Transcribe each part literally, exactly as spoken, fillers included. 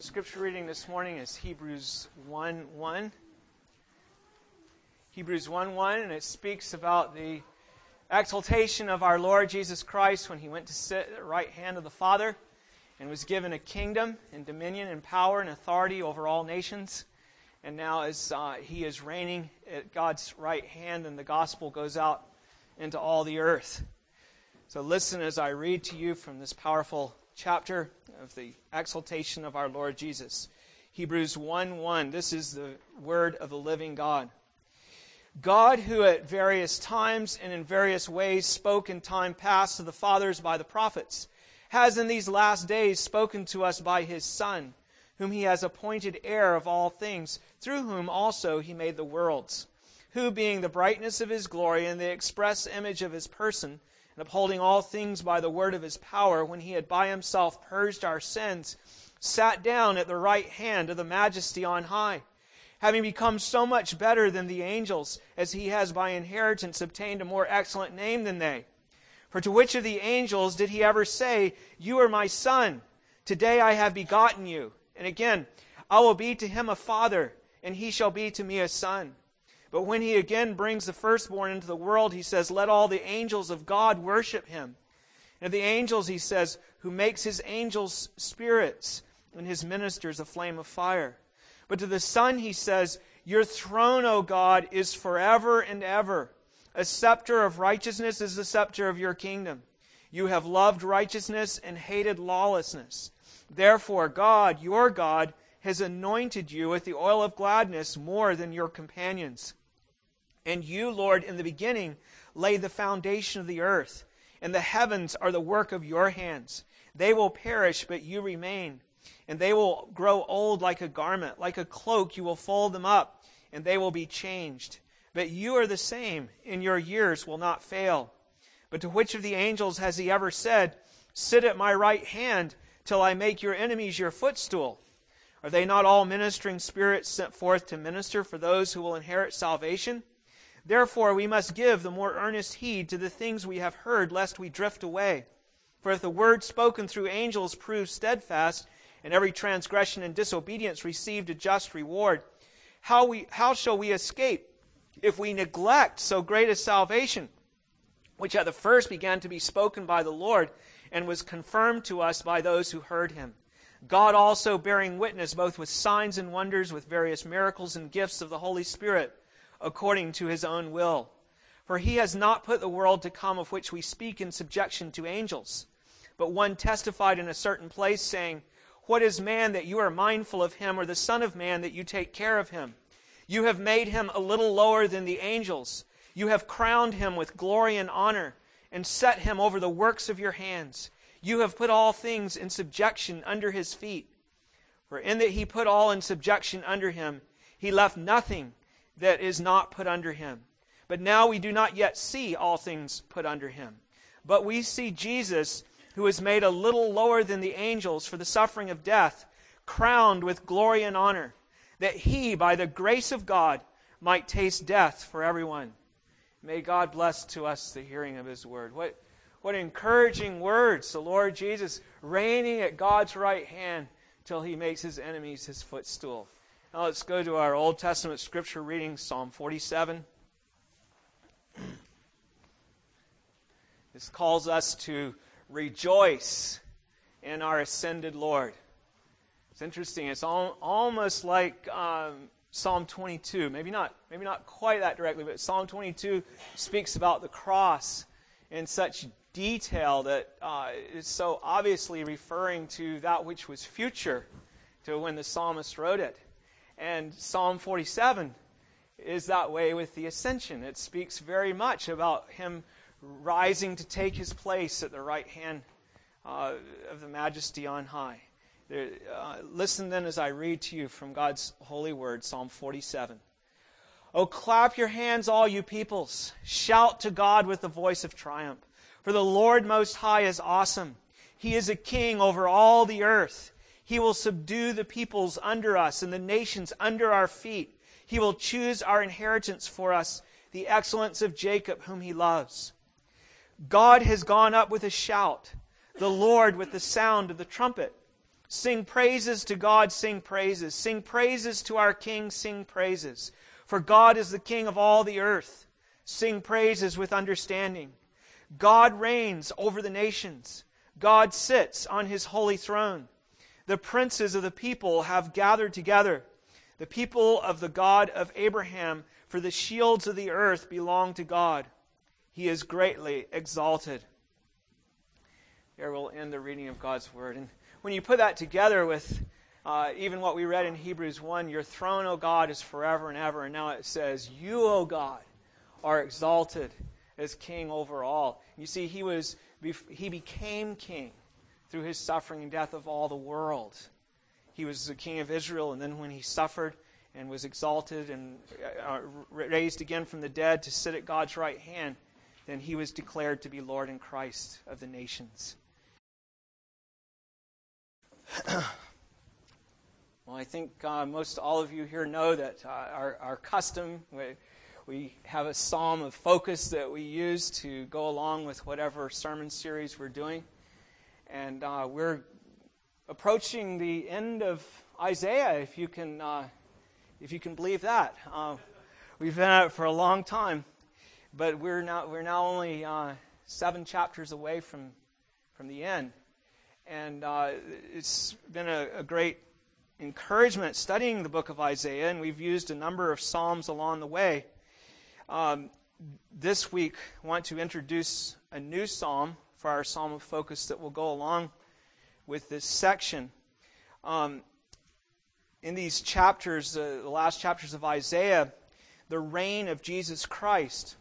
Scripture reading this morning is Hebrews one one. Hebrews one one, and it speaks about the exaltation of our Lord Jesus Christ when He went to sit at the right hand of the Father and was given a kingdom and dominion and power and authority over all nations. And now as uh, He is reigning at God's right hand, and the gospel goes out into all the earth. So listen as I read to you from this powerful chapter of the exaltation of our Lord Jesus. Hebrews one one. This is the word of the living God. God, who at various times and in various ways spoke in time past to the fathers by the prophets, has in these last days spoken to us by His Son, whom He has appointed heir of all things, through whom also He made the worlds, who, being the brightness of His glory and the express image of His person, and upholding all things by the word of His power, when He had by Himself purged our sins, sat down at the right hand of the Majesty on high, having become so much better than the angels, as He has by inheritance obtained a more excellent name than they. For to which of the angels did He ever say, "You are my Son, today I have begotten you"? And again, "I will be to him a father, and he shall be to me a son." But when He again brings the firstborn into the world, He says, "Let all the angels of God worship Him." And of the angels, He says, "Who makes His angels spirits, and His ministers a flame of fire." But to the Son, He says, "Your throne, O God, is forever and ever. A scepter of righteousness is the scepter of your kingdom. You have loved righteousness and hated lawlessness. Therefore, God, your God, has anointed you with the oil of gladness more than your companions. And you, Lord, in the beginning laid the foundation of the earth, and the heavens are the work of your hands. They will perish, but you remain. And they will grow old like a garment. Like a cloak you will fold them up, and they will be changed. But you are the same, and your years will not fail. But to which of the angels has He ever said, "Sit at my right hand till I make your enemies your footstool"? Are they not all ministering spirits sent forth to minister for those who will inherit salvation? Therefore we must give the more earnest heed to the things we have heard, lest we drift away. For if the word spoken through angels proves steadfast, and every transgression and disobedience received a just reward, how we how shall we escape if we neglect so great a salvation, which at the first began to be spoken by the Lord, and was confirmed to us by those who heard Him? God also bearing witness both with signs and wonders, with various miracles and gifts of the Holy Spirit, according to His own will. For He has not put the world to come of which we speak in subjection to angels. But one testified in a certain place, saying, "What is man that you are mindful of him, or the Son of Man that you take care of him? You have made him a little lower than the angels. You have crowned him with glory and honor, and set him over the works of your hands. You have put all things in subjection under His feet. For in that He put all in subjection under Him, He left nothing that is not put under Him. But now we do not yet see all things put under Him. But we see Jesus, who is made a little lower than the angels for the suffering of death, crowned with glory and honor, that He, by the grace of God, might taste death for everyone." May God bless to us the hearing of His word. What What encouraging words. The Lord Jesus reigning at God's right hand till He makes His enemies His footstool. Now let's go to our Old Testament scripture reading, Psalm forty-seven. This calls us to rejoice in our ascended Lord. It's interesting. It's al- almost like um, Psalm twenty-two. Maybe not, maybe not quite that directly, but Psalm twenty-two speaks about the cross in such detail that uh, is so obviously referring to that which was future, to when the psalmist wrote it. And Psalm forty-seven is that way with the ascension. It speaks very much about Him rising to take His place at the right hand uh, of the Majesty on high. There, uh, listen then as I read to you from God's holy word, Psalm forty-seven. "Oh, clap your hands, all you peoples. Shout to God with the voice of triumph. For the Lord Most High is awesome. He is a king over all the earth. He will subdue the peoples under us and the nations under our feet. He will choose our inheritance for us, the excellence of Jacob, whom He loves. God has gone up with a shout, the Lord with the sound of the trumpet. Sing praises to God, sing praises. Sing praises to our King, sing praises. For God is the King of all the earth. Sing praises with understanding. God reigns over the nations. God sits on His holy throne. The princes of the people have gathered together. The people of the God of Abraham, for the shields of the earth belong to God. He is greatly exalted. Here we'll end the reading of God's Word. And when you put that together with uh, even what we read in Hebrews one, your throne, O God, is forever and ever. And now it says, you, O God, are exalted as King over all. You see, he was he became King through His suffering and death of all the world. He was the King of Israel, and then when He suffered and was exalted and uh, raised again from the dead to sit at God's right hand, then He was declared to be Lord and Christ of the nations. Well, I think uh, most all of you here know that uh, our, our custom, we, we have a psalm of focus that we use to go along with whatever sermon series we're doing. And uh, we're approaching the end of Isaiah, if you can, uh, if you can believe that. Uh, we've been at it for a long time, but we're now we're now only uh, seven chapters away from from the end. And uh, it's been a, a great encouragement studying the book of Isaiah, and we've used a number of psalms along the way. Um, this week, I want to introduce a new psalm for our psalm of focus that will go along with this section. Um, in these chapters, uh, the last chapters of Isaiah, the reign of Jesus Christ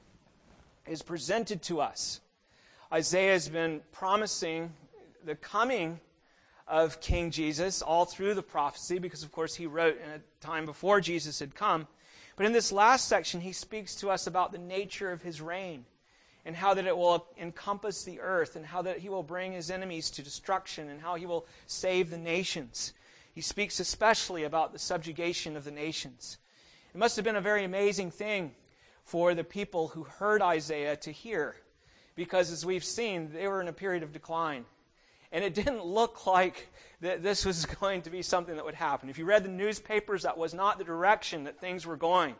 is presented to us. Isaiah has been promising the coming of King Jesus all through the prophecy, because of course he wrote in a time before Jesus had come. But in this last section, he speaks to us about the nature of his reign, and how that it will encompass the earth, and how that he will bring his enemies to destruction, and how he will save the nations. He speaks especially about the subjugation of the nations. It must have been a very amazing thing for the people who heard Isaiah to hear, because as we've seen, they were in a period of decline. And it didn't look like that this was going to be something that would happen. If you read the newspapers, that was not the direction that things were going.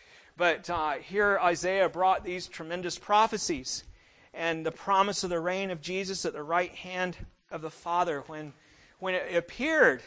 But uh, here Isaiah brought these tremendous prophecies and the promise of the reign of Jesus at the right hand of the Father, when, when it appeared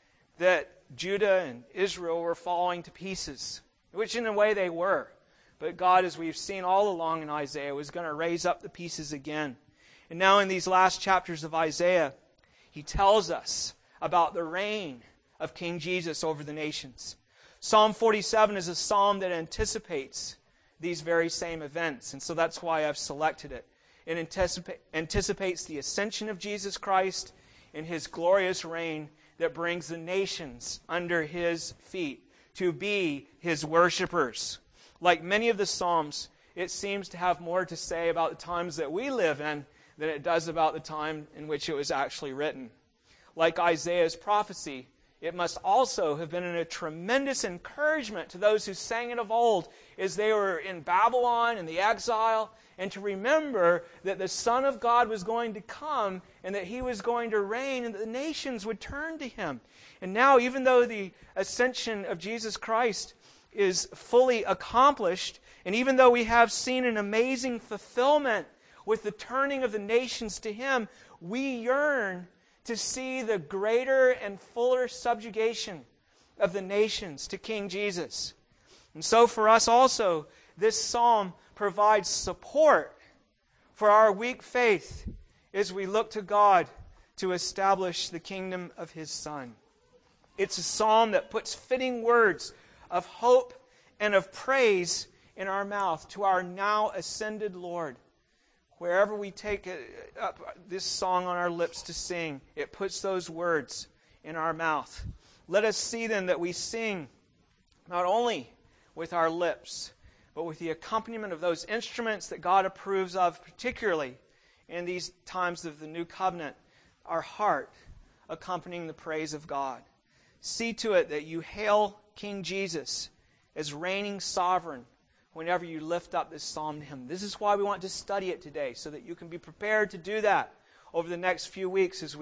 that Judah and Israel were falling to pieces, which in a way they were. But God, as we've seen all along in Isaiah, was going to raise up the pieces again. And now in these last chapters of Isaiah, he tells us about the reign of King Jesus over the nations. Psalm forty-seven is a psalm that anticipates these very same events, and so that's why I've selected it. It anticipa- anticipates the ascension of Jesus Christ and His glorious reign that brings the nations under His feet to be His worshipers. Like many of the psalms, it seems to have more to say about the times that we live in than it does about the time in which it was actually written. Like Isaiah's prophecy, it must also have been a tremendous encouragement to those who sang it of old as they were in Babylon in the exile, and to remember that the Son of God was going to come and that He was going to reign and that the nations would turn to Him. And now, even though the ascension of Jesus Christ is fully accomplished, and even though we have seen an amazing fulfillment with the turning of the nations to Him, we yearn to see the greater and fuller subjugation of the nations to King Jesus. And so for us also, this psalm provides support for our weak faith as we look to God to establish the kingdom of His Son. It's a psalm that puts fitting words of hope and of praise in our mouth to our now ascended Lord. Wherever we take up this song on our lips to sing, it puts those words in our mouth. Let us see then that we sing not only with our lips, but with the accompaniment of those instruments that God approves of, particularly in these times of the new covenant, our heart accompanying the praise of God. See to it that you hail King Jesus as reigning sovereign whenever you lift up this psalm to Him. This is why we want to study it today, so that you can be prepared to do that over the next few weeks as we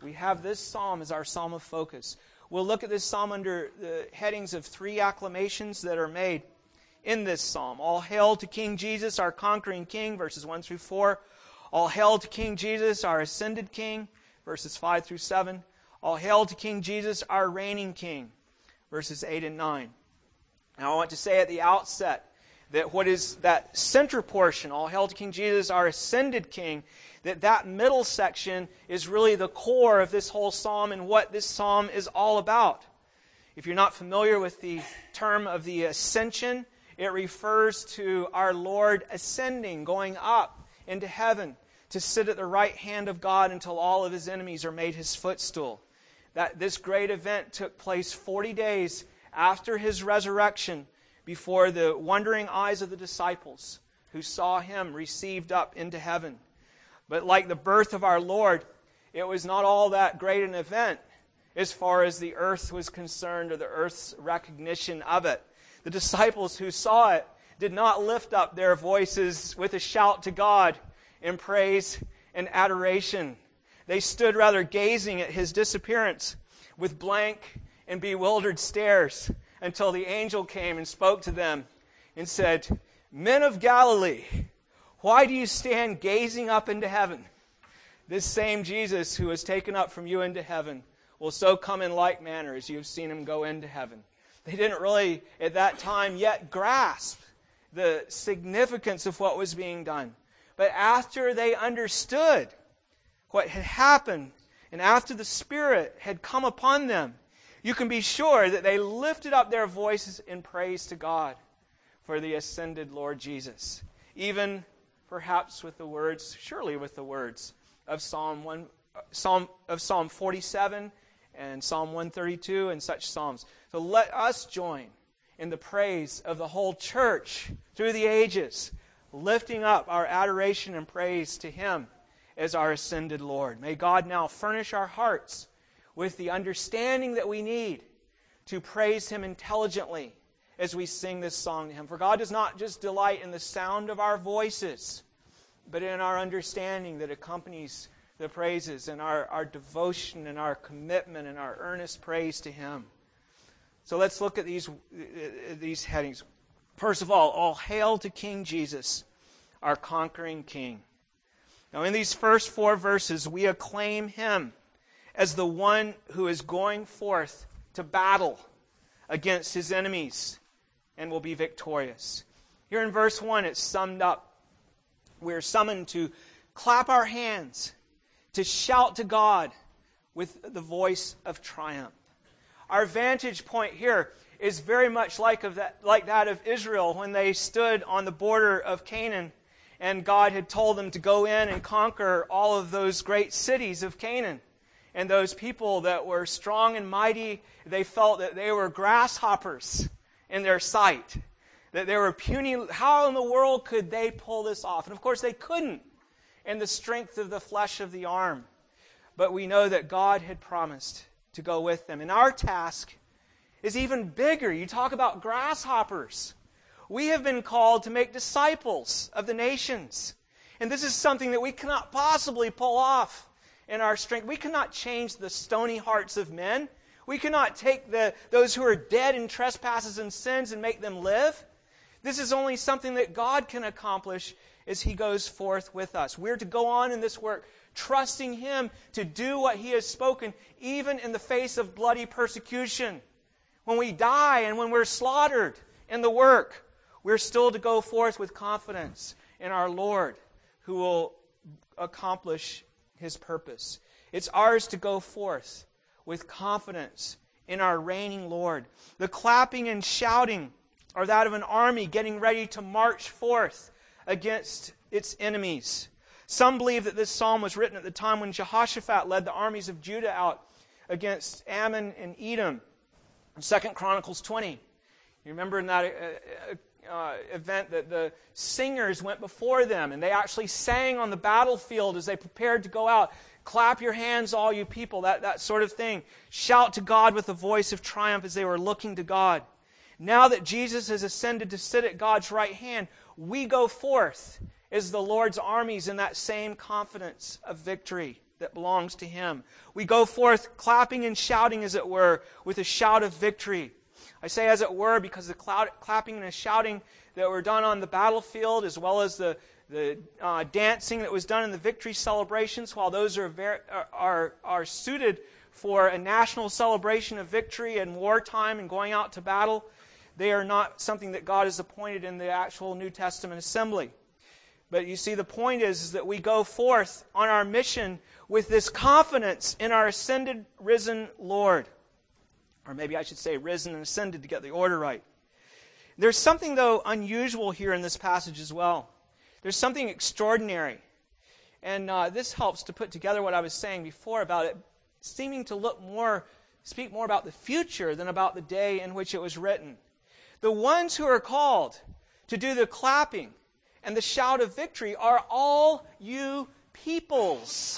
we have this psalm as our psalm of focus. We'll look at this psalm under the headings of three acclamations that are made in this psalm. All hail to King Jesus, our conquering King, verses one through four. All hail to King Jesus, our ascended King, verses five through seven. All hail to King Jesus, our reigning King, verses eight and nine. Now I want to say at the outset that what is that center portion, all hail to King Jesus, our ascended King, that that middle section is really the core of this whole psalm and what this psalm is all about. If you're not familiar with the term of the ascension, it refers to our Lord ascending, going up into heaven to sit at the right hand of God until all of His enemies are made His footstool. That this great event took place forty days after His resurrection, before the wondering eyes of the disciples who saw Him received up into heaven. But like the birth of our Lord, it was not all that great an event as far as the earth was concerned or the earth's recognition of it. The disciples who saw it did not lift up their voices with a shout to God in praise and adoration. They stood rather gazing at His disappearance with blank and bewildered stares until the angel came and spoke to them and said, "Men of Galilee, why do you stand gazing up into heaven? This same Jesus who was taken up from you into heaven will so come in like manner as you have seen Him go into heaven." They didn't really, at that time, yet grasp the significance of what was being done. But after they understood what had happened, and after the Spirit had come upon them, you can be sure that they lifted up their voices in praise to God for the ascended Lord Jesus. Even perhaps with the words, surely with the words of Psalm one, Psalm of Psalm forty-seven and Psalm one thirty-two and such psalms. So let us join in the praise of the whole church through the ages, lifting up our adoration and praise to Him as our ascended Lord. May God now furnish our hearts with the understanding that we need to praise Him intelligently as we sing this song to Him. For God does not just delight in the sound of our voices, but in our understanding that accompanies the praises and our, our devotion and our commitment and our earnest praise to Him. So let's look at these, these headings. First of all, all hail to King Jesus, our conquering King. Now in these first four verses, we acclaim Him as the one who is going forth to battle against His enemies and will be victorious. Here in verse one, it's summed up. We're summoned to clap our hands, to shout to God with the voice of triumph. Our vantage point here is very much like, of that, like that of Israel when they stood on the border of Canaan and God had told them to go in and conquer all of those great cities of Canaan. And those people that were strong and mighty, they felt that they were grasshoppers in their sight. That they were puny. How in the world could they pull this off? And of course they couldn't in the strength of the flesh of the arm. But we know that God had promised to go with them. And our task is even bigger. You talk about grasshoppers. We have been called to make disciples of the nations. And this is something that we cannot possibly pull off in our strength. We cannot change the stony hearts of men. We cannot take the those who are dead in trespasses and sins and make them live. This is only something that God can accomplish as He goes forth with us. We're to go on in this work, trusting Him to do what He has spoken, even in the face of bloody persecution. When we die and when we're slaughtered in the work, we're still to go forth with confidence in our Lord, who will accomplish His purpose. It's ours to go forth with confidence in our reigning Lord. The clapping and shouting are that of an army getting ready to march forth against its enemies. Some believe that this psalm was written at the time when Jehoshaphat led the armies of Judah out against Ammon and Edom. In Second Chronicles twenty, you remember in that uh, uh, event that the singers went before them and they actually sang on the battlefield as they prepared to go out. Clap your hands, all you people, that, that sort of thing. Shout to God with a voice of triumph as they were looking to God. Now that Jesus has ascended to sit at God's right hand, we go forth as the Lord's armies in that same confidence of victory that belongs to Him. We go forth clapping and shouting, as it were, with a shout of victory. I say as it were because the cloud, clapping and the shouting that were done on the battlefield, as well as the, the uh, dancing that was done in the victory celebrations, while those are, very, are, are suited for a national celebration of victory and wartime and going out to battle, they are not something that God has appointed in the actual New Testament assembly. But you see, the point is, is that we go forth on our mission with this confidence in our ascended, risen Lord. Or maybe I should say risen and ascended to get the order right. There's something, though, unusual here in this passage as well. There's something extraordinary. And uh, this helps to put together what I was saying before about it seeming to look more, speak more about the future than about the day in which it was written. The ones who are called to do the clapping and the shout of victory are all you peoples.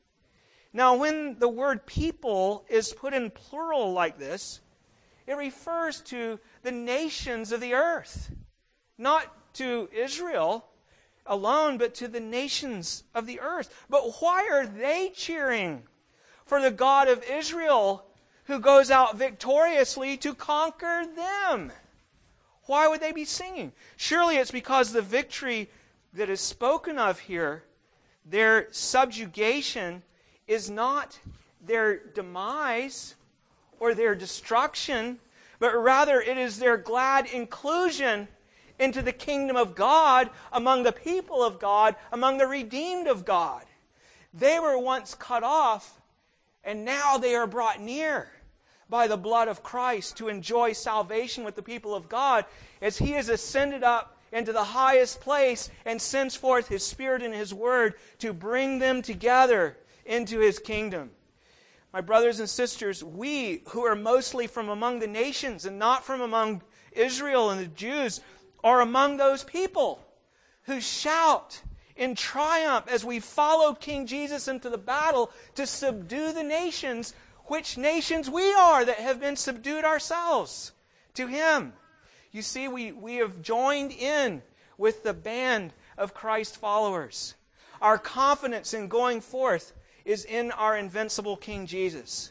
Now, when the word people is put in plural like this, it refers to the nations of the earth. Not to Israel alone, but to the nations of the earth. But why are they cheering for the God of Israel who goes out victoriously to conquer them? Why would they be singing? Surely it's because the victory that is spoken of here, their subjugation, is not their demise or their destruction, but rather it is their glad inclusion into the kingdom of God, among the people of God, among the redeemed of God. They were once cut off, and now they are brought near by the blood of Christ to enjoy salvation with the people of God as He has ascended up into the highest place and sends forth His Spirit and His Word to bring them together into His kingdom. My brothers and sisters, we who are mostly from among the nations and not from among Israel and the Jews are among those people who shout in triumph as we follow King Jesus into the battle to subdue the nations, which nations we are that have been subdued ourselves to Him. You see, we, we have joined in with the band of Christ followers. Our confidence in going forth is in our invincible King Jesus.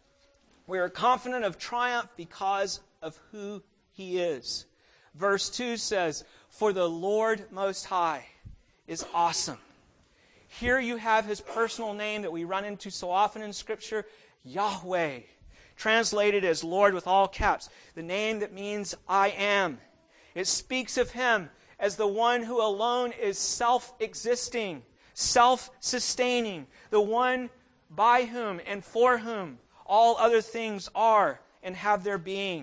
We are confident of triumph because of who He is. Verse two says, "For the Lord Most High is awesome." Here you have His personal name that we run into so often in Scripture, Yahweh, translated as Lord with all caps, the name that means I am. It speaks of Him as the one who alone is self-existing, self-sustaining, the one by whom and for whom all other things are and have their being.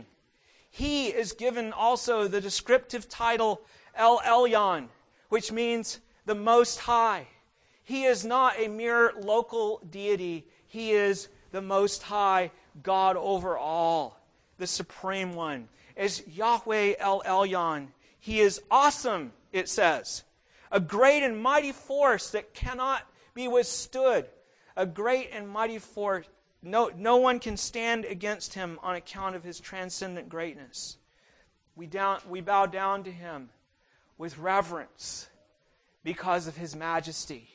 He is given also the descriptive title El Elyon, which means the Most High. He is not a mere local deity. He is the Most High God over all, the Supreme One. As Yahweh El Elyon, He is awesome, it says. A great and mighty force that cannot be withstood. A great and mighty force. No, no one can stand against Him on account of His transcendent greatness. We, down, we bow down to Him with reverence because of His majesty.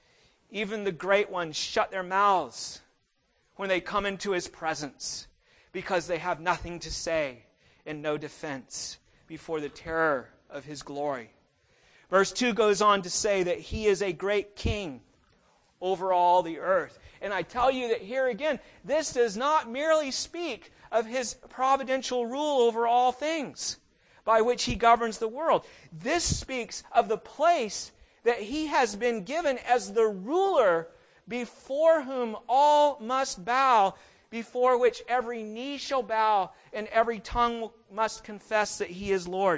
Even the great ones shut their mouths when they come into His presence because they have nothing to say and no defense before the terror of His glory. Verse two goes on to say that He is a great King over all the earth. And I tell you that here again, this does not merely speak of His providential rule over all things by which He governs the world. This speaks of the place that He has been given as the ruler before whom all must bow, before which every knee shall bow and every tongue must confess that He is Lord.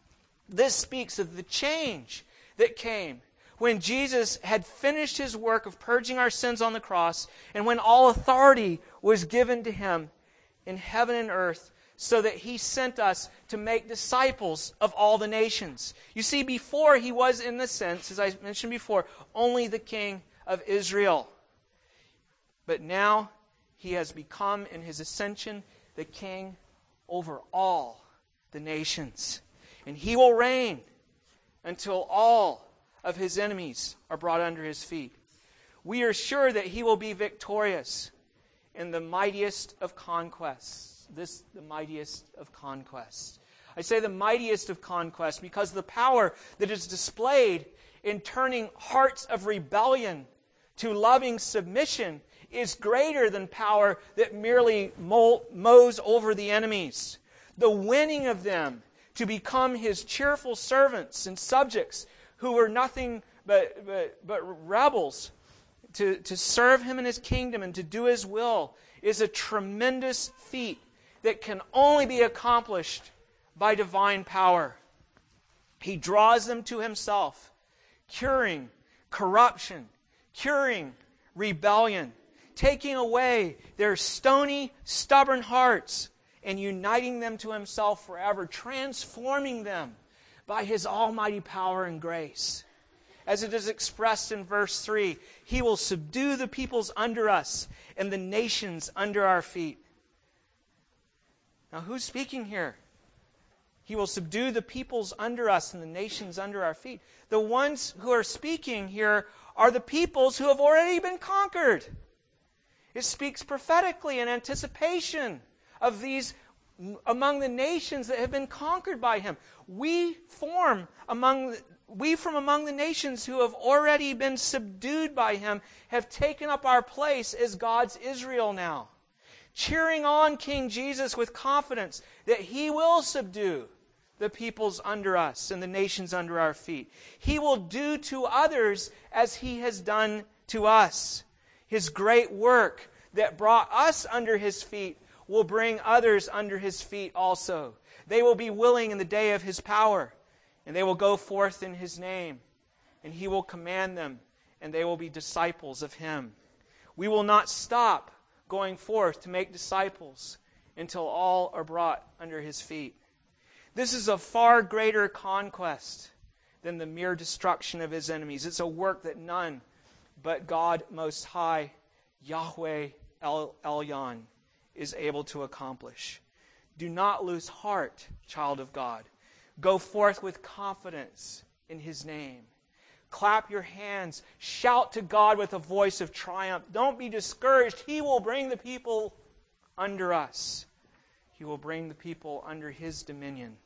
This speaks of the change that came when Jesus had finished His work of purging our sins on the cross, and when all authority was given to Him in heaven and earth, so that He sent us to make disciples of all the nations. You see, before He was, in the sense, as I mentioned before, only the King of Israel. But now He has become, in His ascension, the King over all the nations. And He will reign until all of His enemies are brought under His feet. we are sure that he will be victorious in the mightiest of conquests. This, the mightiest of conquests. I say the mightiest of conquests because the power that is displayed in turning hearts of rebellion to loving submission is greater than power that merely mows over the enemies. The winning of them to become his cheerful servants and subjects who were nothing but, but, but rebels, to, to serve him in his kingdom and to do his will, is a tremendous feat that can only be accomplished by divine power. He draws them to himself, curing corruption, curing rebellion, taking away their stony, stubborn hearts, and uniting them to himself forever, transforming them by his almighty power and grace. As it is expressed in verse three, he will subdue the peoples under us and the nations under our feet. Now, who's speaking here? He will subdue the peoples under us and the nations under our feet. The ones who are speaking here are the peoples who have already been conquered. It speaks prophetically in anticipation of these among the nations that have been conquered by him. We form among we from among the nations who have already been subdued by him have taken up our place as God's Israel now, cheering on King Jesus with confidence that he will subdue the peoples under us and the nations under our feet. He will do to others as he has done to us. His great work that brought us under his feet will bring others under his feet also. They will be willing in the day of his power, and they will go forth in his name, and he will command them, and they will be disciples of him. We will not stop going forth to make disciples until all are brought under his feet. This is a far greater conquest than the mere destruction of his enemies. It's a work that none but God Most High, Yahweh El Elyon, is able to accomplish. Do not lose heart, child of God. Go forth with confidence in his name. Clap your hands. Shout to God with a voice of triumph. Don't be discouraged. He will bring the people under us. He will bring the people under his dominion.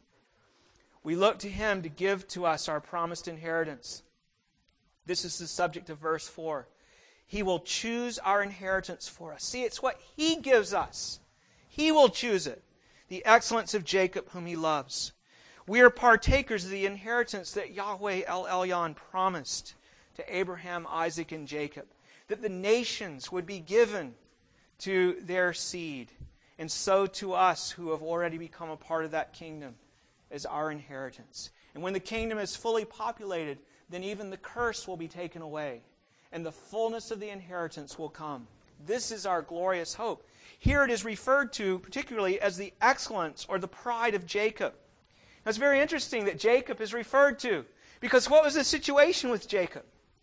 We look to him to give to us our promised inheritance. This is the subject of verse four. He will choose our inheritance for us. See, it's what he gives us. He will choose it. The excellence of Jacob, whom he loves. We are partakers of the inheritance that Yahweh El Elyon promised to Abraham, Isaac, and Jacob. That the nations would be given to their seed. And so to us who have already become a part of that kingdom as our inheritance. And when the kingdom is fully populated, then even the curse will be taken away. And the fullness of the inheritance will come. This is our glorious hope. Here it is referred to particularly as the excellence or the pride of Jacob. Now it's very interesting that Jacob is referred to. Because what was the situation with Jacob?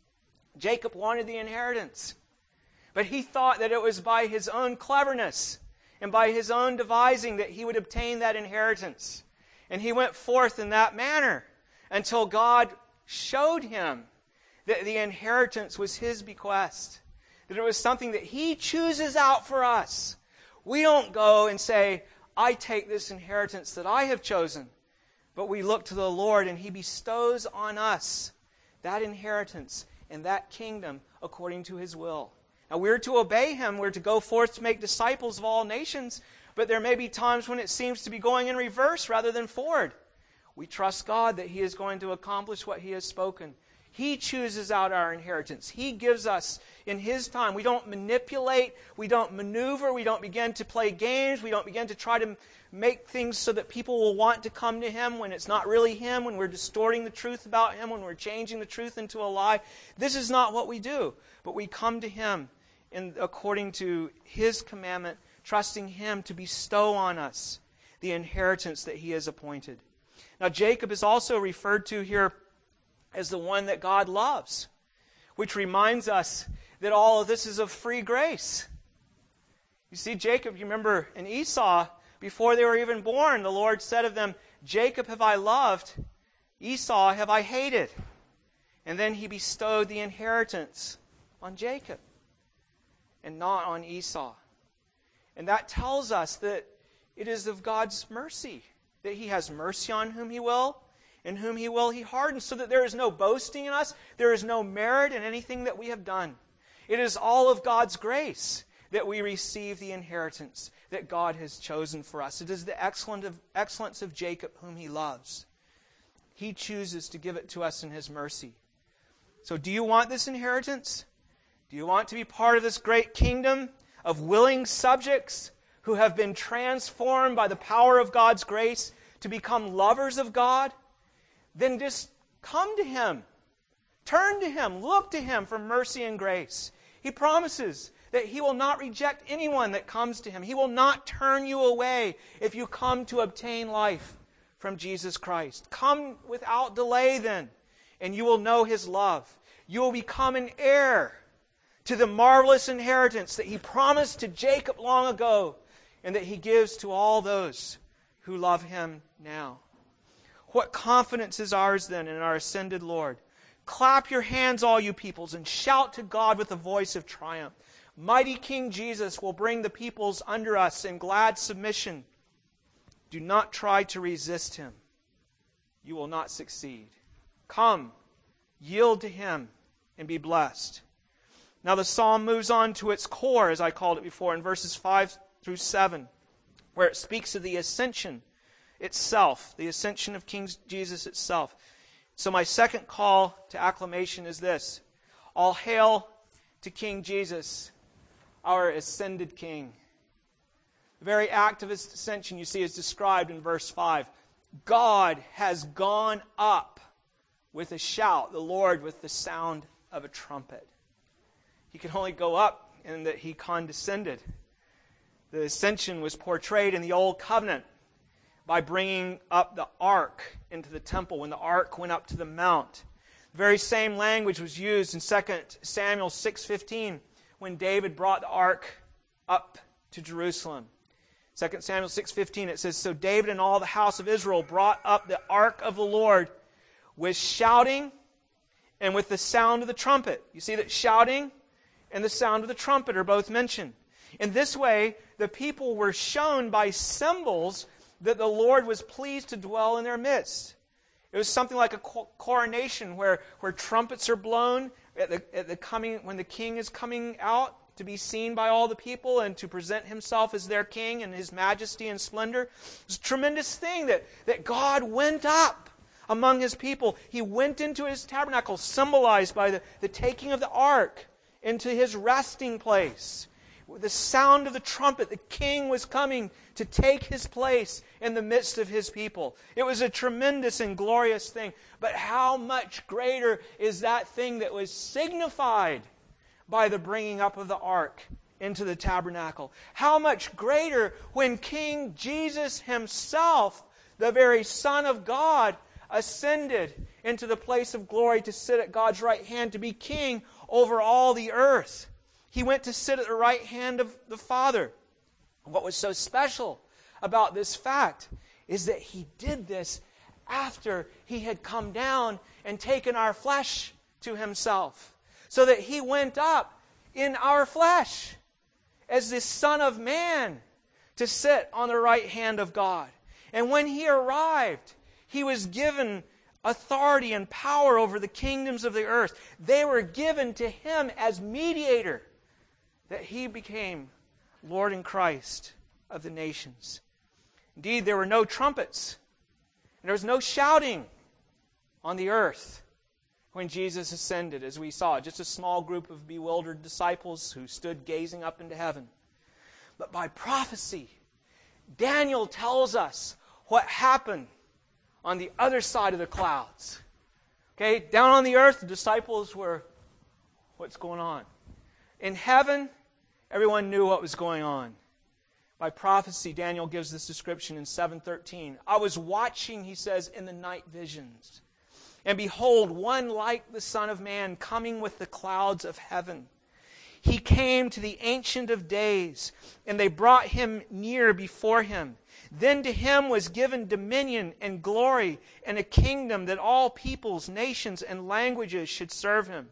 Jacob wanted the inheritance. But he thought that it was by his own cleverness and by his own devising that he would obtain that inheritance. And he went forth in that manner until God showed him that the inheritance was his bequest. That it was something that he chooses out for us. We don't go and say, I take this inheritance that I have chosen. But we look to the Lord and he bestows on us that inheritance and that kingdom according to his will. Now we're to obey him. We're to go forth to make disciples of all nations. But there may be times when it seems to be going in reverse rather than forward. We trust God that he is going to accomplish what he has spoken. He chooses out our inheritance. He gives us in his time. We don't manipulate. We don't maneuver. We don't begin to play games. We don't begin to try to make things so that people will want to come to him when it's not really him, when we're distorting the truth about him, when we're changing the truth into a lie. This is not what we do. But we come to him in, according to his commandment, trusting him to bestow on us the inheritance that he has appointed. Now Jacob is also referred to here as the one that God loves, which reminds us that all of this is of free grace. You see, Jacob, you remember, and Esau, before they were even born, the Lord said of them, Jacob have I loved, Esau have I hated. And then he bestowed the inheritance on Jacob and not on Esau. And that tells us that it is of God's mercy, that He has mercy on whom He will, and whom He will He hardens, so that there is no boasting in us, there is no merit in anything that we have done. It is all of God's grace that we receive the inheritance that God has chosen for us. It is the excellence of Jacob whom He loves. He chooses to give it to us in His mercy. So do you want this inheritance? Do you want to be part of this great kingdom of willing subjects who have been transformed by the power of God's grace to become lovers of God? Then just come to Him. Turn to Him. Look to Him for mercy and grace. He promises that He will not reject anyone that comes to Him. He will not turn you away if you come to obtain life from Jesus Christ. Come without delay then, and you will know His love. You will become an heir to the marvelous inheritance that He promised to Jacob long ago, and that He gives to all those who love Him now. What confidence is ours then in our ascended Lord? Clap your hands, all you peoples, and shout to God with a voice of triumph. Mighty King Jesus will bring the peoples under us in glad submission. Do not try to resist Him. You will not succeed. Come, yield to Him, and be blessed. Now the psalm moves on to its core, as I called it before, in verses five through seven, where it speaks of the ascension itself, the ascension of King Jesus itself. So my second call to acclamation is this: all hail to King Jesus, our ascended King. The very act of His ascension, you see, is described in verse five. God has gone up with a shout, the Lord with the sound of a trumpet. He could only go up in that He condescended. The ascension was portrayed in the Old Covenant by bringing up the ark into the temple when the ark went up to the mount. The very same language was used in Second Samuel six fifteen when David brought the ark up to Jerusalem. Second Samuel six fifteen, it says, "So David and all the house of Israel brought up the ark of the Lord with shouting and with the sound of the trumpet." You see that shouting and the sound of the trumpet are both mentioned. In this way, the people were shown by symbols that the Lord was pleased to dwell in their midst. It was something like a coronation where, where trumpets are blown at the, at the coming when the king is coming out to be seen by all the people and to present Himself as their king in His majesty and splendor. It's a tremendous thing that, that God went up among His people. He went into His tabernacle, symbolized by the, the taking of the ark into His resting place. With the sound of the trumpet, the king was coming to take His place in the midst of His people. It was a tremendous and glorious thing. But how much greater is that thing that was signified by the bringing up of the ark into the tabernacle? How much greater when King Jesus Himself, the very Son of God, ascended into the place of glory to sit at God's right hand, to be king over all the earth. He went to sit at the right hand of the Father. What was so special about this fact is that He did this after He had come down and taken our flesh to Himself, so that He went up in our flesh as the Son of Man to sit on the right hand of God. And when He arrived, He was given authority and power over the kingdoms of the earth. They were given to Him as mediator, that He became Lord and Christ of the nations. Indeed, there were no trumpets, and there was no shouting on the earth when Jesus ascended, as we saw, just a small group of bewildered disciples who stood gazing up into heaven. But by prophecy, Daniel tells us what happened on the other side of the clouds. Okay, down on the earth, the disciples were, what's going on? In heaven, everyone knew what was going on. By prophecy, Daniel gives this description in seven thirteen. "I was watching," he says, "in the night visions. And behold, one like the Son of Man coming with the clouds of heaven. He came to the Ancient of Days, and they brought Him near before Him. Then to Him was given dominion and glory and a kingdom that all peoples, nations, and languages should serve Him.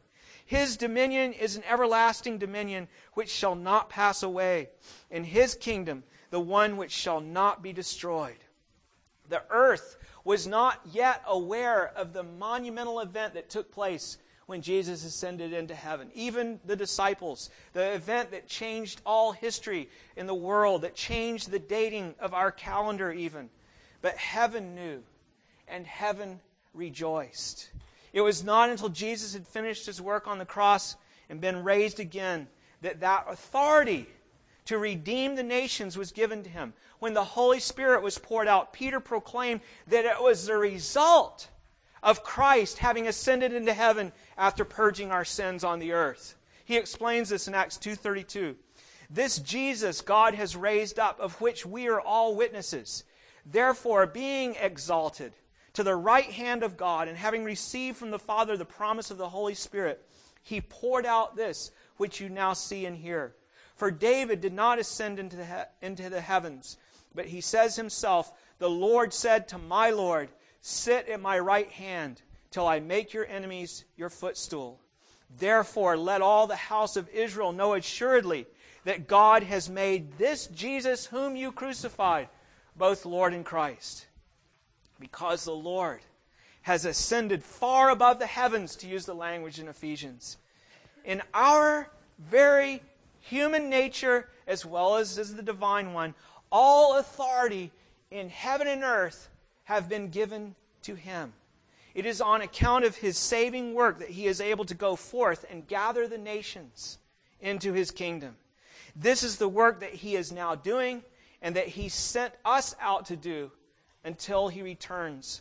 His dominion is an everlasting dominion which shall not pass away, and His kingdom the one which shall not be destroyed. The earth was not yet aware of the monumental event that took place when Jesus ascended into heaven. Even the disciples, the event that changed all history in the world, that changed the dating of our calendar even. But heaven knew, and heaven rejoiced. It was not until Jesus had finished His work on the cross and been raised again that that authority to redeem the nations was given to Him. When the Holy Spirit was poured out, Peter proclaimed that it was the result of Christ having ascended into heaven after purging our sins on the earth. He explains this in Acts two thirty-two. This Jesus God has raised up, of which we are all witnesses. Therefore, being exalted to the right hand of God, and having received from the Father the promise of the Holy Spirit, He poured out this which you now see and hear. For David did not ascend into the, he- into the heavens, but he says himself, the Lord said to my Lord, sit at my right hand till I make your enemies your footstool. Therefore, let all the house of Israel know assuredly that God has made this Jesus whom you crucified, both Lord and Christ. Because the Lord has ascended far above the heavens, to use the language in Ephesians. In our very human nature, as well as, as the divine one, all authority in heaven and earth have been given to Him. It is on account of His saving work that He is able to go forth and gather the nations into His kingdom. This is the work that He is now doing and that He sent us out to do until He returns.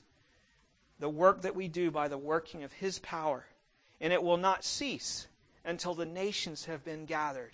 The work that we do by the working of His power. And it will not cease until the nations have been gathered.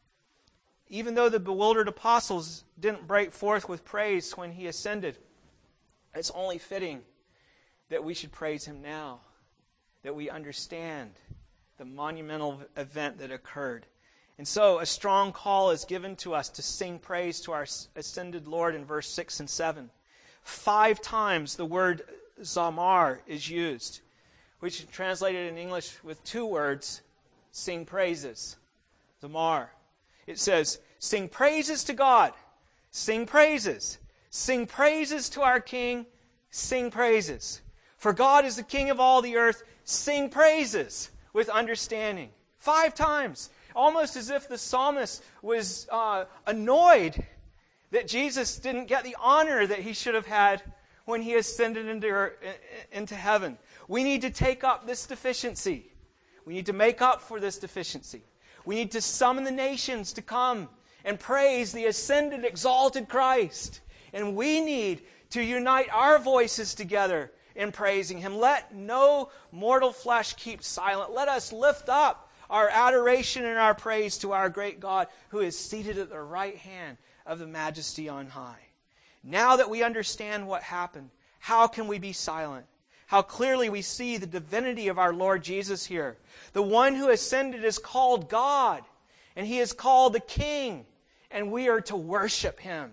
Even though the bewildered apostles didn't break forth with praise when He ascended, it's only fitting that we should praise Him now, that we understand the monumental event that occurred. And so a strong call is given to us to sing praise to our ascended Lord in verse six and seven. Five times the word zamar is used, which is translated in English with two words, sing praises. Zamar. It says, sing praises to God, sing praises, sing praises to our King, sing praises. For God is the King of all the earth, sing praises with understanding. Five times, almost as if the psalmist was uh, annoyed that Jesus didn't get the honor that He should have had when He ascended into, into heaven. We need to take up this deficiency. We need to make up for this deficiency. We need to summon the nations to come and praise the ascended, exalted Christ. And we need to unite our voices together in praising Him. Let no mortal flesh keep silent. Let us lift up our adoration and our praise to our great God, who is seated at the right hand of the Majesty on high. Now that we understand what happened, how can we be silent? How clearly we see the divinity of our Lord Jesus here. The one who ascended is called God, and He is called the King, and we are to worship Him.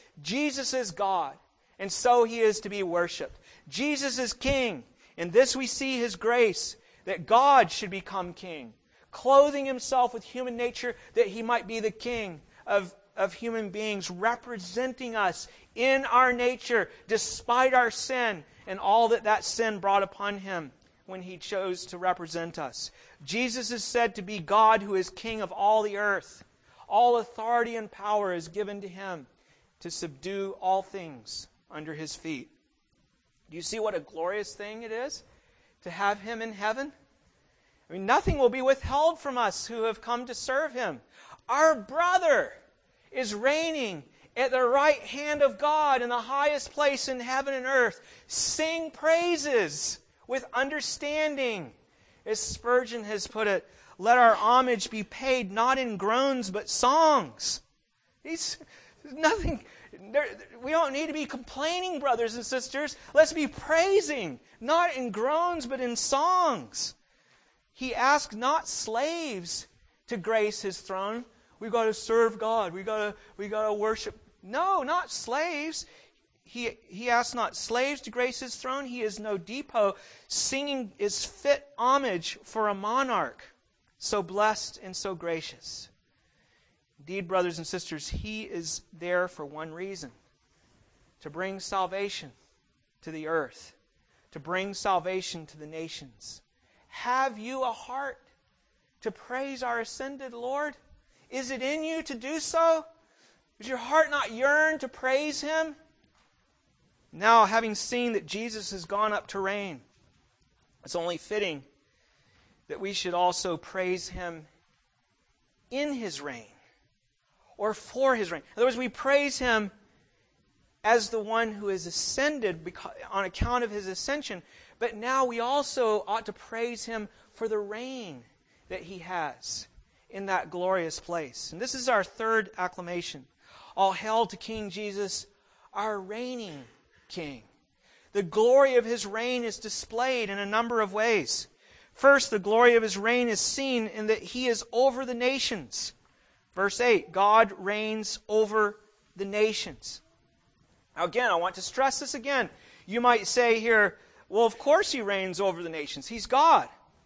Jesus is God, and so He is to be worshipped. Jesus is King, in this we see His grace, that God should become King, clothing Himself with human nature that He might be the King of, of human beings, representing us in our nature, despite our sin, and all that that sin brought upon Him when He chose to represent us. Jesus is said to be God who is King of all the earth. All authority and power is given to Him to subdue all things under His feet. Do you see what a glorious thing it is to have Him in heaven? I mean, nothing will be withheld from us who have come to serve Him. Our brother is reigning at the right hand of God in the highest place in heaven and earth. Sing praises with understanding. As Spurgeon has put it, let our homage be paid not in groans but songs. These, nothing, there, we don't need to be complaining, brothers and sisters. Let's be praising, not in groans but in songs. He asked not slaves to grace His throne. We've got to serve God. We've got to, we got to worship. No, not slaves. He, he asks not slaves to grace His throne. He is no depot. Singing is fit homage for a monarch. so blessed and so gracious. Indeed, brothers and sisters, He is there for one reason: to bring salvation to the earth, to bring salvation to the nations. Have you a heart to praise our ascended Lord? Is it in you to do so? Does your heart not yearn to praise Him? Now, having seen that Jesus has gone up to reign, it's only fitting that we should also praise Him in His reign, or for His reign. In other words, we praise Him as the one who has ascended because, on account of His ascension, but now we also ought to praise Him for the reign that He has in that glorious place. And this is our third acclamation. All hail to King Jesus, our reigning King. The glory of His reign is displayed in a number of ways. First, the glory of His reign is seen in that He is over the nations. Verse eight, God reigns over the nations. Now again, I want to stress this again. You might say here, well, of course He reigns over the nations. He's God.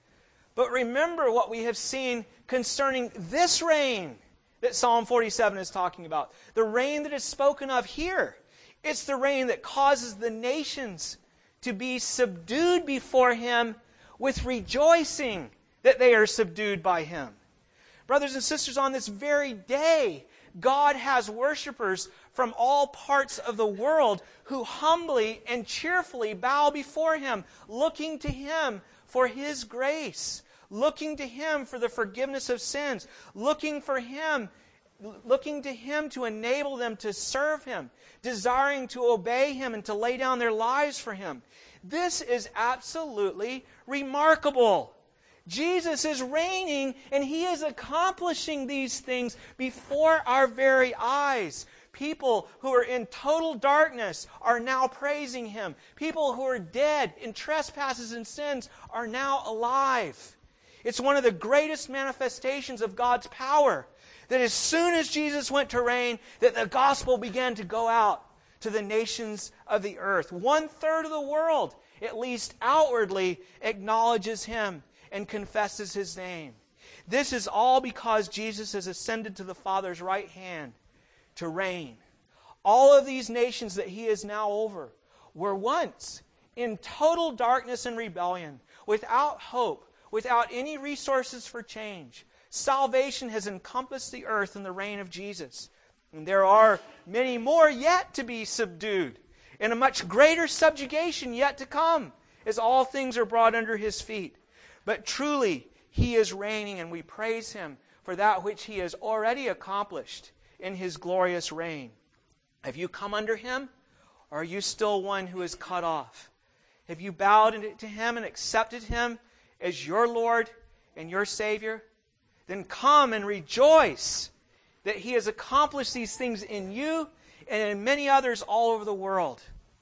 But remember what we have seen concerning this reign that Psalm forty-seven is talking about. The reign that is spoken of here. It's the reign that causes the nations to be subdued before Him with rejoicing that they are subdued by Him. Brothers and sisters, on this very day, God has worshipers from all parts of the world who humbly and cheerfully bow before Him, looking to Him for His grace, looking to Him for the forgiveness of sins, looking for Him, looking to Him to enable them to serve Him, desiring to obey Him and to lay down their lives for Him. This is absolutely remarkable. Jesus is reigning and He is accomplishing these things before our very eyes. People who are in total darkness are now praising Him. People who are dead in trespasses and sins are now alive. It's one of the greatest manifestations of God's power, that as soon as Jesus went to reign, that the gospel began to go out to the nations of the earth. One third of the world, at least outwardly, acknowledges Him and confesses His name. This is all because Jesus has ascended to the Father's right hand to reign. All of these nations that He is now over were once in total darkness and rebellion, without hope, without any resources for change. Salvation has encompassed the earth in the reign of Jesus. And there are many more yet to be subdued, and a much greater subjugation yet to come, as all things are brought under His feet. But truly, He is reigning, and we praise Him for that which He has already accomplished in His glorious reign. Have you come under Him, or are you still one who is cut off? Have you bowed to Him and accepted Him as your Lord and your Savior? Then come and rejoice that He has accomplished these things in you and in many others all over the world.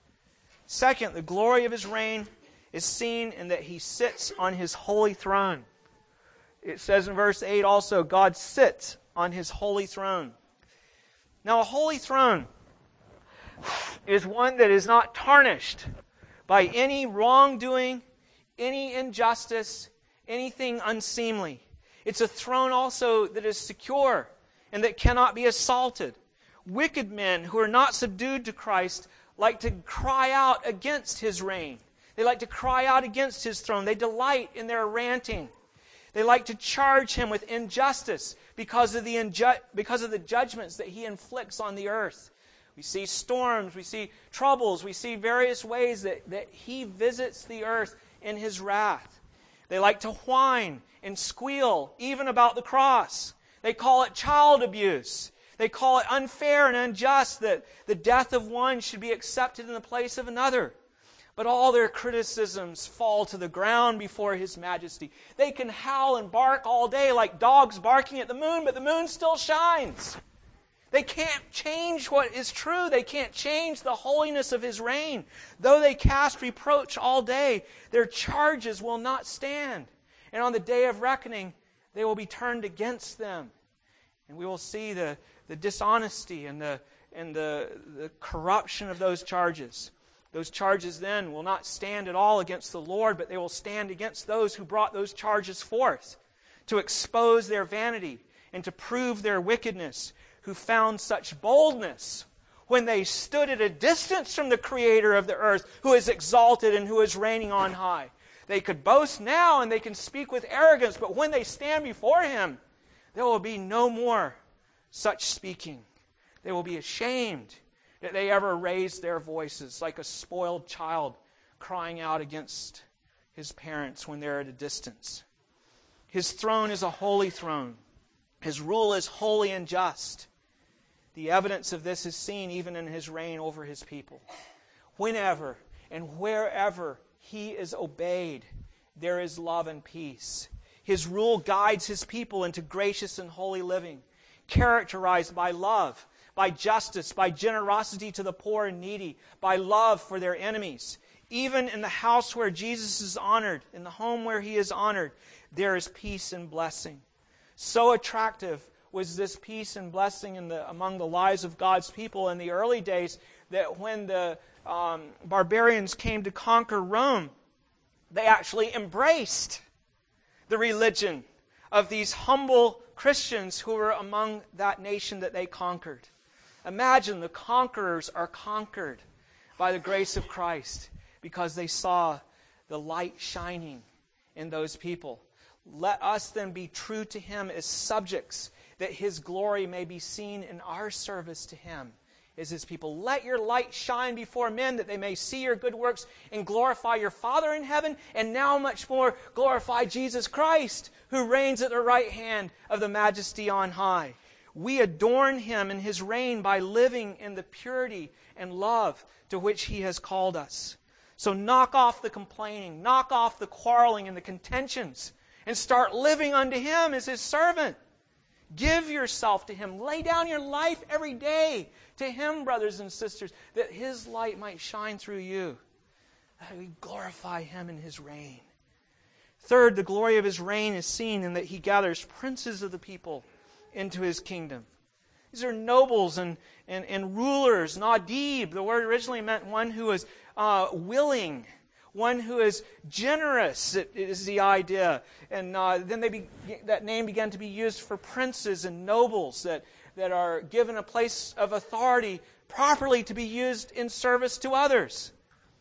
Second, the glory of His reign is seen in that He sits on His holy throne. It says in verse eight also, God sits on His holy throne. Now, a holy throne is one that is not tarnished by any wrongdoing, any injustice, anything unseemly. It's a throne also that is secure and that cannot be assaulted. Wicked men who are not subdued to Christ like to cry out against His reign. They like to cry out against His throne. They delight in their ranting. They like to charge Him with injustice because of the inju- because of the judgments that He inflicts on the earth. We see storms, we see troubles, we see various ways that, that He visits the earth in His wrath. They like to whine and squeal, even about the cross. They call it child abuse. They call it unfair and unjust that the death of one should be accepted in the place of another. But all their criticisms fall to the ground before His majesty. They can howl and bark all day like dogs barking at the moon, but the moon still shines. They can't change what is true. They can't change the holiness of His reign. Though they cast reproach all day, their charges will not stand. And on the day of reckoning, they will be turned against them. And we will see the, the dishonesty and, the, and the, the corruption of those charges. Those charges then will not stand at all against the Lord, but they will stand against those who brought those charges forth to expose their vanity and to prove their wickedness, who found such boldness when they stood at a distance from the Creator of the earth, who is exalted and who is reigning on high. They could boast now and they can speak with arrogance, but when they stand before Him, there will be no more such speaking. They will be ashamed that they ever raised their voices like a spoiled child crying out against his parents when they're at a distance. His throne is a holy throne. His rule is holy and just. The evidence of this is seen even in His reign over His people. Whenever and wherever He is obeyed, there is love and peace. His rule guides His people into gracious and holy living, characterized by love, by justice, by generosity to the poor and needy, by love for their enemies. Even in the house where Jesus is honored, in the home where He is honored, there is peace and blessing. So attractive was this peace and blessing in the, among the lives of God's people in the early days that when the um, barbarians came to conquer Rome, they actually embraced the religion of these humble Christians who were among that nation that they conquered. Imagine the conquerors are conquered by the grace of Christ because they saw the light shining in those people. Let us then be true to Him as subjects, that His glory may be seen in our service to Him as His people. Let your light shine before men, that they may see your good works and glorify your Father in heaven, and now much more glorify Jesus Christ, who reigns at the right hand of the Majesty on high. We adorn Him in His reign by living in the purity and love to which He has called us. So knock off the complaining, knock off the quarreling and the contentions, and start living unto Him as His servant. Give yourself to Him. Lay down your life every day to Him, brothers and sisters, that His light might shine through you. That we glorify Him in His reign. Third, the glory of His reign is seen in that He gathers princes of the people into His kingdom. These are nobles and, and, and rulers. Nadib, the word originally meant one who is uh, willing, one who is generous, it is the idea. And uh, then they be, that name began to be used for princes and nobles that, that are given a place of authority properly to be used in service to others.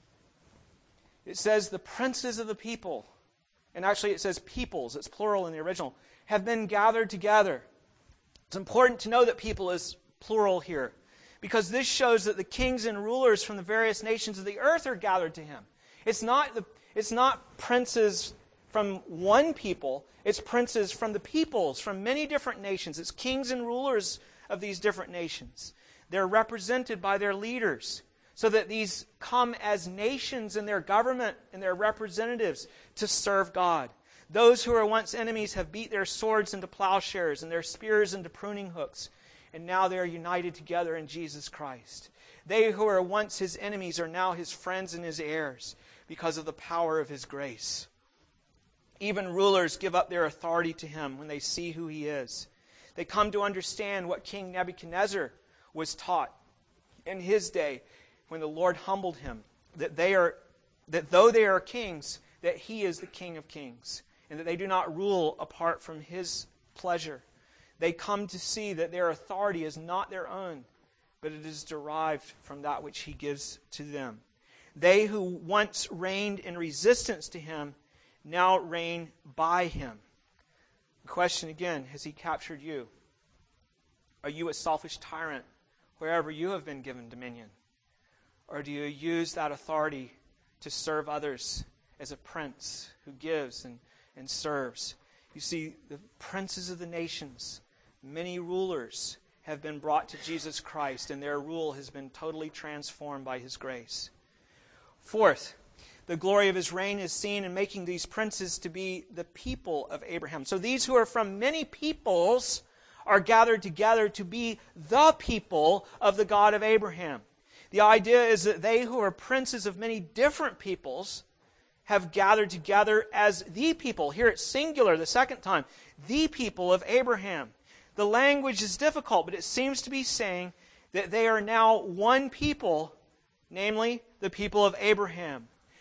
It says the princes of the people, and actually it says peoples, it's plural in the original, have been gathered together. It's important to know that people is plural here, because this shows that the kings and rulers from the various nations of the earth are gathered to Him. It's not the, it's not princes from one people. It's princes from the peoples, from many different nations. It's kings and rulers of these different nations. They're represented by their leaders, so that these come as nations in their government and their representatives to serve God. Those who were once enemies have beat their swords into plowshares and their spears into pruning hooks, and now they are united together in Jesus Christ. They who were once His enemies are now His friends and His heirs, because of the power of His grace. Even rulers give up their authority to Him when they see who He is. They come to understand what King Nebuchadnezzar was taught in his day when the Lord humbled him, that they are, that though they are kings, that He is the King of kings, and that they do not rule apart from His pleasure. They come to see that their authority is not their own, but it is derived from that which He gives to them. They who once reigned in resistance to Him now reign by Him. The question again, has He captured you? Are you a selfish tyrant wherever you have been given dominion? Or do you use that authority to serve others as a prince who gives and, and serves? You see, the princes of the nations, many rulers, have been brought to Jesus Christ, and their rule has been totally transformed by His grace. Fourth, the glory of His reign is seen in making these princes to be the people of Abraham. So these who are from many peoples are gathered together to be the people of the God of Abraham. The idea is that they who are princes of many different peoples have gathered together as the people. Here it's singular the second time. The people of Abraham. The language is difficult, but it seems to be saying that they are now one people, namely the people of Abraham.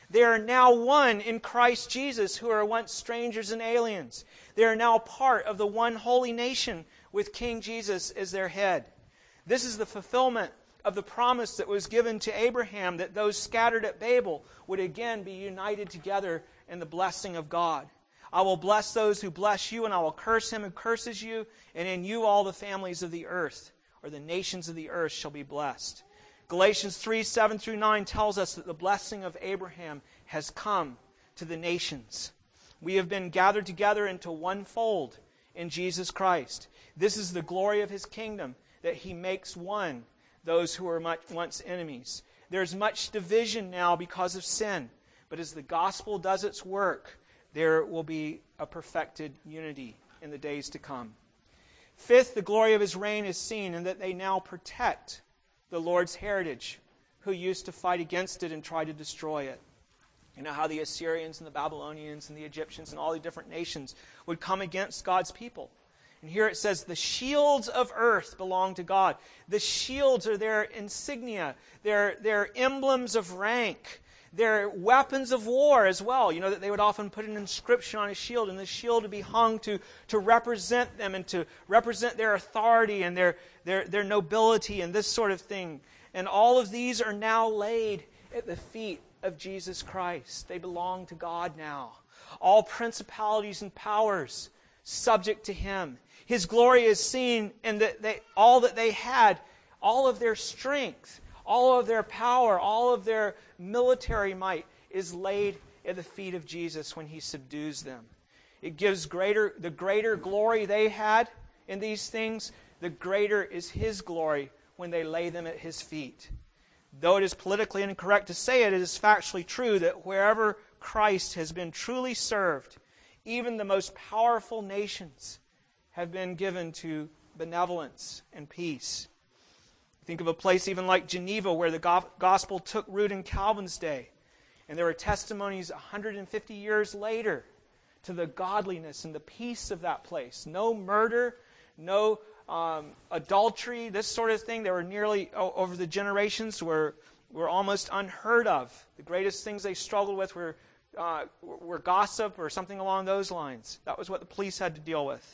They are now one in Christ Jesus, who are once strangers and aliens. They are now part of the one holy nation with King Jesus as their head. This is the fulfillment of the promise that was given to Abraham, that those scattered at Babel would again be united together in the blessing of God. I will bless those who bless you, and I will curse him who curses you, and in you all the families of the earth, or the nations of the earth, shall be blessed. Galatians three, seven through nine tells us that the blessing of Abraham has come to the nations. We have been gathered together into one fold in Jesus Christ. This is the glory of his kingdom, that he makes one those who were much, once enemies. There's much division now because of sin, but as the gospel does its work, there will be a perfected unity in the days to come. Fifth, the glory of his reign is seen in that they now protect the Lord's heritage, who used to fight against it and try to destroy it. You know how the Assyrians and the Babylonians and the Egyptians and all the different nations would come against God's people. And here it says, the shields of earth belong to God. The shields are their insignia. They're, they're emblems of rank. They're weapons of war as well. You know that they would often put an inscription on a shield, and the shield would be hung to, to represent them and to represent their authority and their, their, their nobility and this sort of thing. And all of these are now laid at the feet of Jesus Christ. They belong to God now. All principalities and powers subject to him. His glory is seen in that they, all that they had, all of their strength, all of their power, all of their military might is laid at the feet of Jesus when he subdues them. It gives greater, the greater glory they had in these things, the greater is his glory when they lay them at his feet. Though it is politically incorrect to say it, it is factually true that wherever Christ has been truly served, even the most powerful nations have been given to benevolence and peace. Think of a place even like Geneva, where the gospel took root in Calvin's day. And there were testimonies one hundred fifty years later to the godliness and the peace of that place. No murder, no um, adultery, this sort of thing. They were nearly, over the generations, were, were almost unheard of. The greatest things they struggled with were, uh, were gossip or something along those lines. That was what the police had to deal with.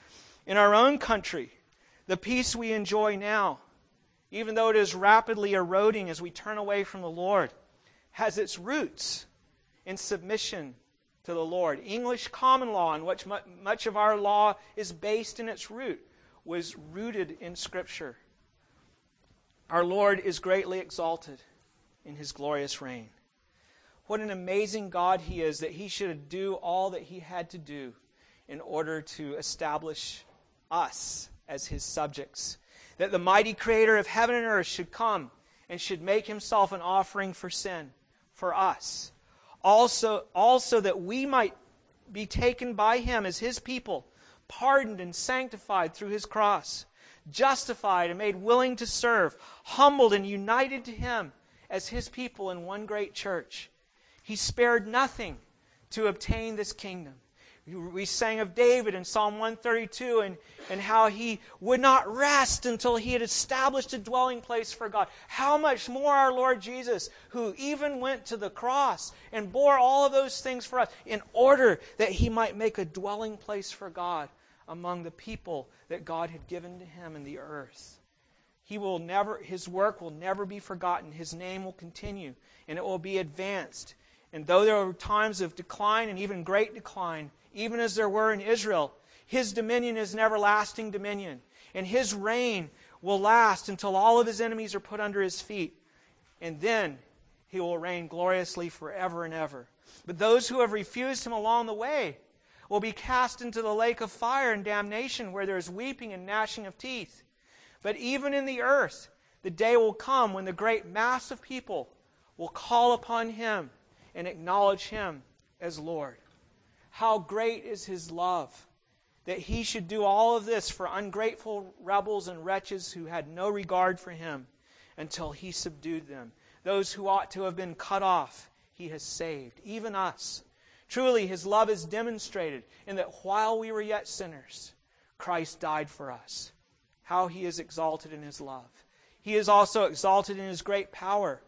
In our own country, the peace we enjoy now, even though it is rapidly eroding as we turn away from the Lord, has its roots in submission to the Lord. English common law, in which much of our law is based in its root, was rooted in Scripture. Our Lord is greatly exalted in his glorious reign. What an amazing God he is, that he should do all that he had to do in order to establish us as his subjects. That the mighty creator of heaven and earth should come and should make himself an offering for sin, for us. Also, also that we might be taken by him as his people, pardoned and sanctified through his cross, justified and made willing to serve, humbled and united to him as his people in one great church. He spared nothing to obtain this kingdom. We sang of David in Psalm one thirty-two and, and how he would not rest until he had established a dwelling place for God. How much more our Lord Jesus, who even went to the cross and bore all of those things for us in order that he might make a dwelling place for God among the people that God had given to him in the earth. He will never, his work will never be forgotten. His name will continue and it will be advanced. And though there are times of decline and even great decline, even as there were in Israel, his dominion is an everlasting dominion. And his reign will last until all of his enemies are put under his feet. And then he will reign gloriously forever and ever. But those who have refused him along the way will be cast into the lake of fire and damnation, where there is weeping and gnashing of teeth. But even in the earth, the day will come when the great mass of people will call upon him and acknowledge him as Lord. How great is his love, that he should do all of this for ungrateful rebels and wretches who had no regard for him until he subdued them. Those who ought to have been cut off, he has saved, even us. Truly, his love is demonstrated in that while we were yet sinners, Christ died for us. How he is exalted in his love. He is also exalted in his great power.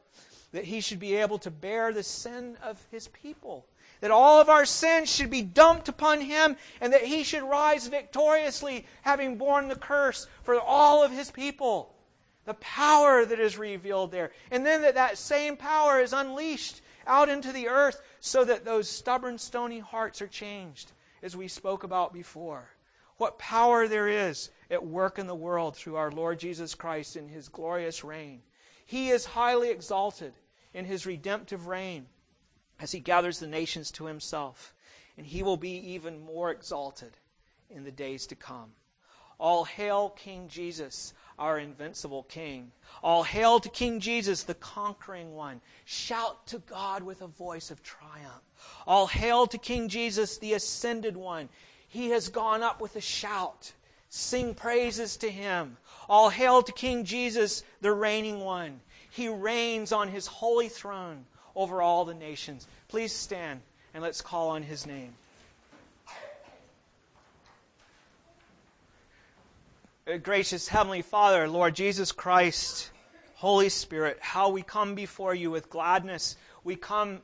that he should be able to bear the sin of his people. That all of our sins should be dumped upon him, and that he should rise victoriously, having borne the curse for all of his people. The power that is revealed there. And then that that same power is unleashed out into the earth so that those stubborn, stony hearts are changed, as we spoke about before. What power there is at work in the world through our Lord Jesus Christ in his glorious reign. He is highly exalted in his redemptive reign as he gathers the nations to himself. And he will be even more exalted in the days to come. All hail King Jesus, our invincible King. All hail to King Jesus, the conquering one. Shout to God with a voice of triumph. All hail to King Jesus, the ascended one. He has gone up with a shout. Sing praises to him. All hail to King Jesus, the reigning one. He reigns on his holy throne over all the nations. Please stand and let's call on his name. Gracious Heavenly Father, Lord Jesus Christ, Holy Spirit, how we come before you with gladness. We come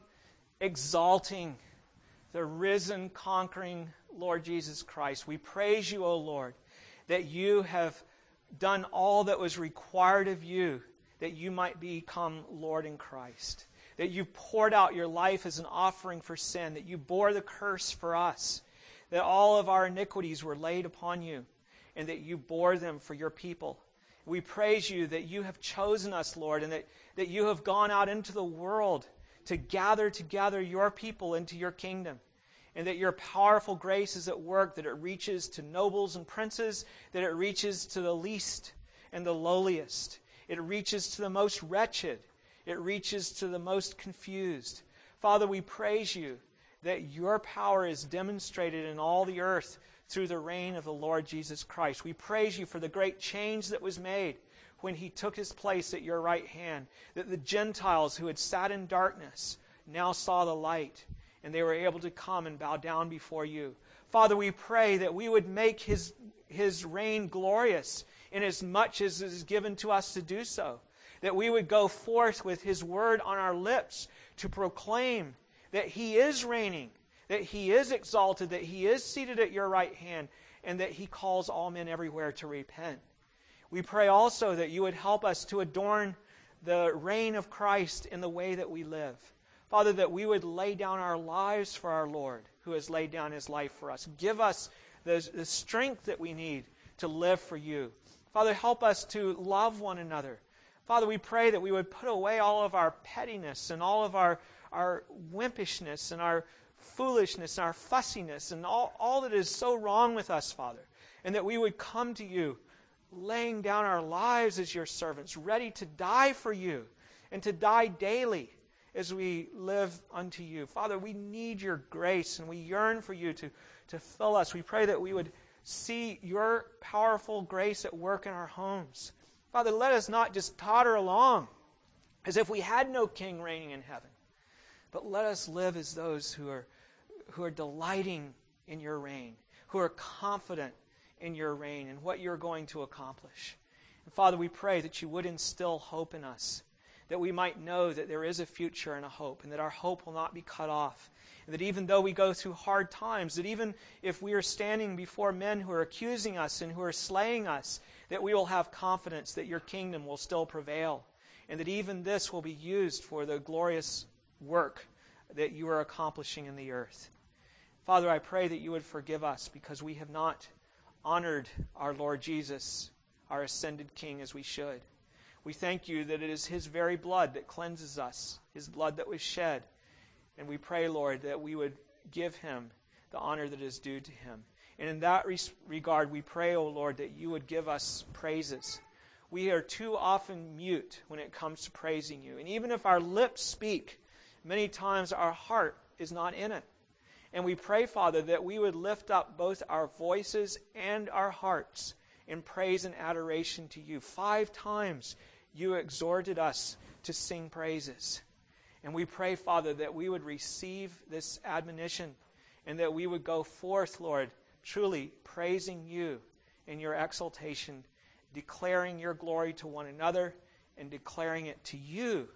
exalting the risen, conquering Lord Jesus Christ. We praise you, O Lord, that you have done all that was required of you, that you might become Lord in Christ. That you poured out your life as an offering for sin, that you bore the curse for us, that all of our iniquities were laid upon you, and that you bore them for your people. We praise you that you have chosen us, Lord, and that, that you have gone out into the world to gather together your people into your kingdom, and that your powerful grace is at work, that it reaches to nobles and princes, that it reaches to the least and the lowliest. It reaches to the most wretched. It reaches to the most confused. Father, we praise you that your power is demonstrated in all the earth through the reign of the Lord Jesus Christ. We praise you for the great change that was made when he took his place at your right hand, that the Gentiles who had sat in darkness now saw the light, and they were able to come and bow down before you. Father, we pray that we would make his, his reign glorious inasmuch as it is given to us to do so. That we would go forth with his word on our lips to proclaim that he is reigning, that he is exalted, that he is seated at your right hand, and that he calls all men everywhere to repent. We pray also that you would help us to adorn the reign of Christ in the way that we live. Father, that we would lay down our lives for our Lord, who has laid down his life for us. Give us the, the strength that we need to live for you. Father, help us to love one another. Father, we pray that we would put away all of our pettiness and all of our, our wimpishness and our foolishness and our fussiness and all, all that is so wrong with us, Father. And that we would come to you laying down our lives as your servants, ready to die for you and to die daily as we live unto you. Father, we need your grace and we yearn for you to, to fill us. We pray that we would see your powerful grace at work in our homes. Father, let us not just totter along as if we had no king reigning in heaven, but let us live as those who are, who are delighting in your reign, who are confident in your reign and what you're going to accomplish. And Father, we pray that you would instill hope in us, that we might know that there is a future and a hope, and that our hope will not be cut off. And that even though we go through hard times, that even if we are standing before men who are accusing us and who are slaying us, that we will have confidence that your kingdom will still prevail, and that even this will be used for the glorious work that you are accomplishing in the earth. Father, I pray that you would forgive us because we have not honored our Lord Jesus, our ascended King, as we should. We thank you that it is his very blood that cleanses us, his blood that was shed. And we pray, Lord, that we would give him the honor that is due to him. And in that res- regard, we pray, O Lord, that you would give us praises. We are too often mute when it comes to praising you. And even if our lips speak, many times our heart is not in it. And we pray, Father, that we would lift up both our voices and our hearts in praise and adoration to you. Five times you exhorted us to sing praises. And we pray, Father, that we would receive this admonition and that we would go forth, Lord, truly praising you in your exaltation, declaring your glory to one another and declaring it to you,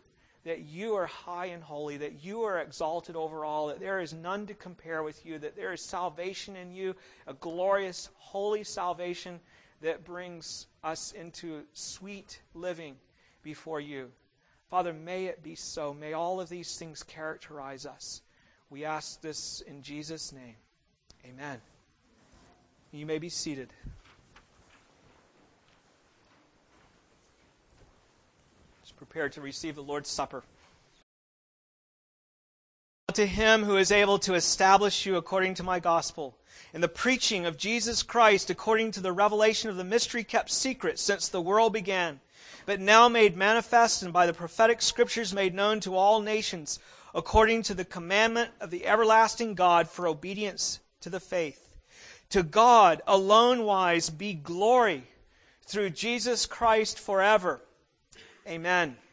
that you are high and holy, that you are exalted over all, that there is none to compare with you, that there is salvation in you, a glorious, holy salvation that brings us into sweet living before you. Father, may it be so. May all of these things characterize us. We ask this in Jesus' name. Amen. You may be seated. Prepared to receive the Lord's Supper. To him who is able to establish you according to my gospel, in the preaching of Jesus Christ according to the revelation of the mystery kept secret since the world began, but now made manifest and by the prophetic scriptures made known to all nations, according to the commandment of the everlasting God for obedience to the faith. To God alone wise be glory through Jesus Christ forever. Amen.